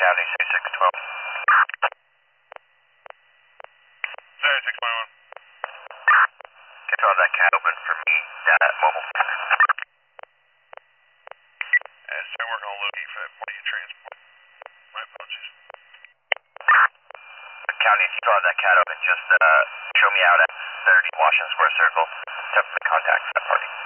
County 6612. 0611. Control that cat open for me, that mobile. Start working on loading for that body of transport. My apologies. County, if you draw that cat open, just show me out at 30 Washington Square Circle to make contact for that party.